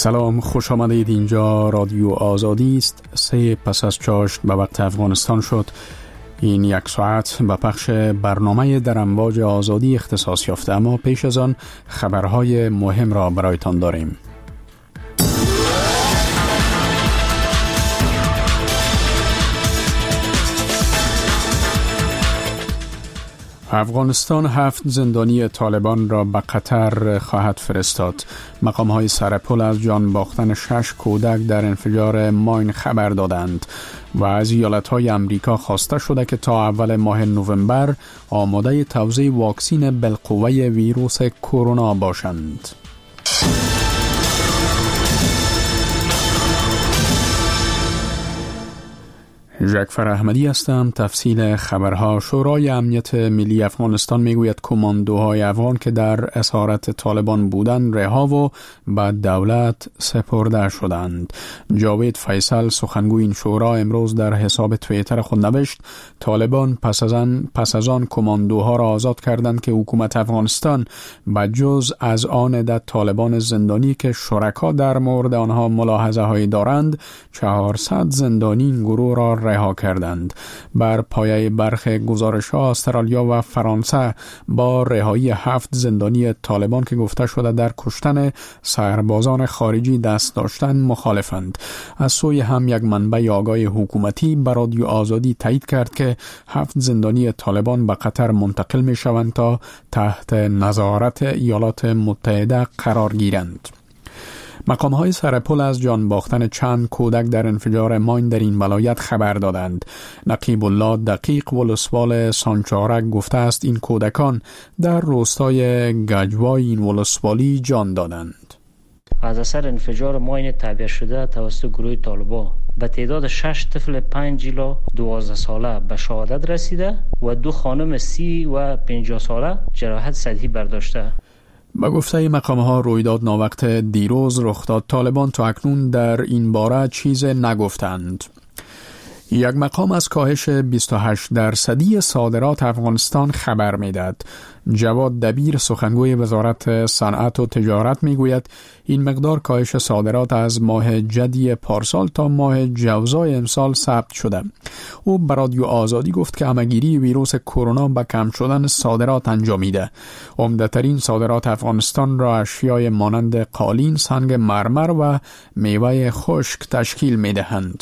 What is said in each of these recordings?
سلام، خوش آمدید. اینجا رادیو آزادی است. 3 پس از چاشت به وقت افغانستان شد. این 1 ساعت به پخش برنامه در امواج آزادی اختصاص یافته، اما پیش از آن خبرهای مهم را برایتان داریم. افغانستان 7 زندانی طالبان را به قطر خواهد فرستاد. مقام‌های سرپل از جان باختن 6 کودک در انفجار ماین خبر دادند و از ایالت‌های امریکا خواسته شده که تا اول ماه نوامبر آماده توزیع واکسن بالقوه ویروس کرونا باشند. جعفر احمدی هستم. تفصیل خبرها. شورای امنیت ملی افغانستان میگوید کماندوهای افغان که در اسارت طالبان بودند رها و به دولت سپرده شدند. جاوید فیصل سخنگوی این شورا امروز در حساب توییتر خود نوشت طالبان پس از آن کماندوها را آزاد کردند که حکومت افغانستان بجز از آن عدد طالبان زندانی که شرکا در مورد آنها ملاحظه هایی دارند 400 زندانی این گروه را رها کردند. بر پایه برخی گزارش‌ها استرالیا و فرانسه با رهایی 7 زندانی طالبان که گفته شده در کشتن سربازان خارجی دست داشتند مخالفند. از سوی هم یک منبع آگاه حکومتی به رادیو آزادی تایید کرد که 7 زندانی طالبان به قطر منتقل می‌شوند تا تحت نظارت ایالات متحده قرار گیرند. مقام‌های سرپل از جان باختن چند کودک در انفجار ماین در این ولایت خبر دادند. نقیب الله دقیق ولسوال سانچارک گفته است این کودکان در روستای گجوای این ولسوالی جان دادند. از اثر انفجار ماین تعبیه شده توسط گروه طالبان به تعداد 6 طفل 5 الی 12 ساله به شهادت رسیده و 2 خانم 30 و 50 ساله جراحت سطحی برداشته. با گفته مقام‌ها رویداد ناوقت دیروز رخ داد. طالبان تا اکنون در این باره چیز نگفتند. یک مقام از کاهش 28% صادرات افغانستان خبر می‌دهد. جواد دبیر سخنگوی وزارت صنعت و تجارت میگوید این مقدار کاهش صادرات از ماه جدی پارسال تا ماه جوزای امسال ثبت شده. او به رادیو آزادی گفت که همه‌گیری ویروس کرونا به کم شدن صادرات انجامیده. عمده‌ترین صادرات افغانستان را اشیای مانند قالین، سنگ مرمر و میوه خشک تشکیل می‌دهند.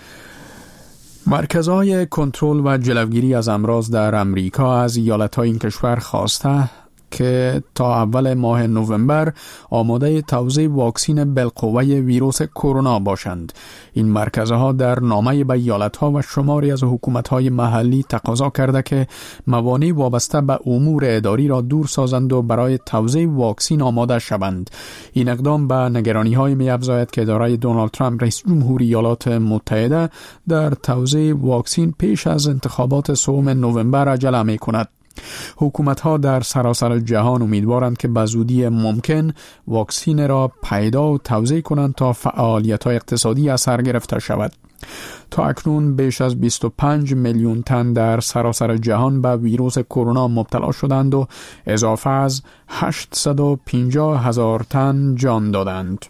مرکزهای کنترل و جلوگیری از امراض در امریکا از ایالت‌های این کشور خواسته که تا اول ماه نوامبر آماده توزیع واکسن بالقوه ویروس کرونا باشند. این مرکزها در نامه به ایالت‌ها و شماری از حکومت‌های محلی تقاضا کرده که موانع وابسته به امور اداری را دور سازند و برای توزیع واکسن آماده شوند. این اقدام به نگرانی‌های می‌افزاید که اداره دونالد ترامپ رئیس جمهور ایالات متحده در توزیع واکسن پیش از انتخابات 3 نوامبر عجله می‌کند. حکومت‌ها در سراسر جهان امیدوارند که به زودی ممکن واکسن را پیدا و توزیع کنند تا فعالیت‌های اقتصادی اثر گرفته شود. تا اکنون بیش از 25 میلیون تن در سراسر جهان به ویروس کرونا مبتلا شدند و اضافه از 850,000 تن جان دادند.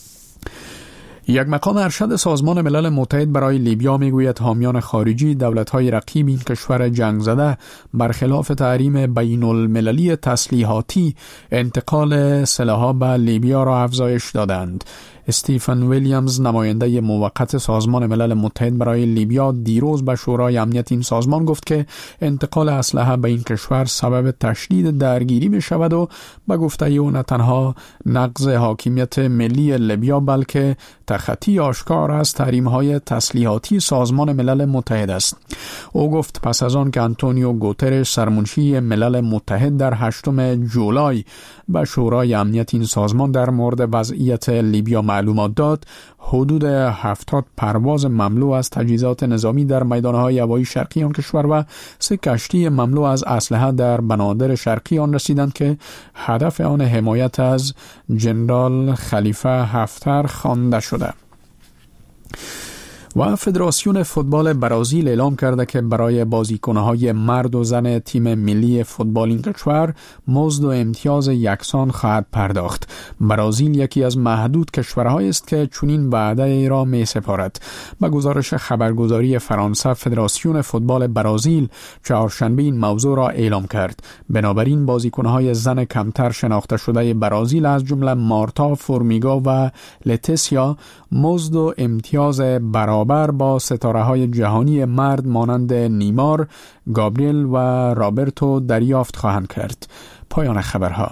یک مقام ارشد سازمان ملل متحد برای لیبیا میگوید حامیان خارجی دولت‌های رقیب این کشور جنگ زده برخلاف تحریم بین المللی تسلیحاتی انتقال سلاح‌ها به لیبیا را افزایش دادند. استیفن ویلیامز نماینده موقت سازمان ملل متحد برای لیبیا دیروز به شورای امنیت این سازمان گفت که انتقال اسلحه به این کشور سبب تشدید درگیری می شود و به گفته او نه تنها نقض حاکمیت ملی لیبیا بلکه تخطی آشکار از تحریم‌های تسلیحاتی سازمان ملل متحد است. او گفت پس از آن که آنتونیو گوترش سرمنشی ملل متحد در 8 جولای به شورای امنیت این سازمان در مورد وضعیت لیبیا معلومات داد، حدود 70 پرواز مملو از تجهیزات نظامی در میدانهای هوایی شرقی آن کشور و 3 کشتی مملو از اسلحه در بنادر شرقی آن رسیدند که هدف آن حمایت از جنرال خلیفه حفتر خوانده شده. و فدراسیون فوتبال برازیل اعلام کرده که برای بازیکن‌های مرد و زن تیم ملی فوتبال این کشور مزد و امتیاز یکسان خواهد پرداخت. برازیل یکی از محدود کشورهایی است که چنین وعده را می‌سپارد. به گزارش خبرگزاری فرانسه، فدراسیون فوتبال برازیل چهارشنبه این موضوع را اعلام کرد. بنابراین بازیکن‌های زن کمتر شناخته شده برازیل از جمله مارتا فورمیگا و لتیسیا مزد و امتیاز برابر با ستاره‌های جهانی مرد مانند نیمار، گابریل و رابرتو دریافت خواهند کرد. پایان خبرها.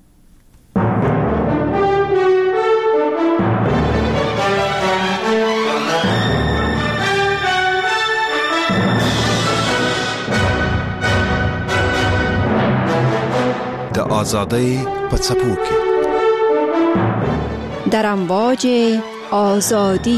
د آزادی په څپو کې در امواج آزادی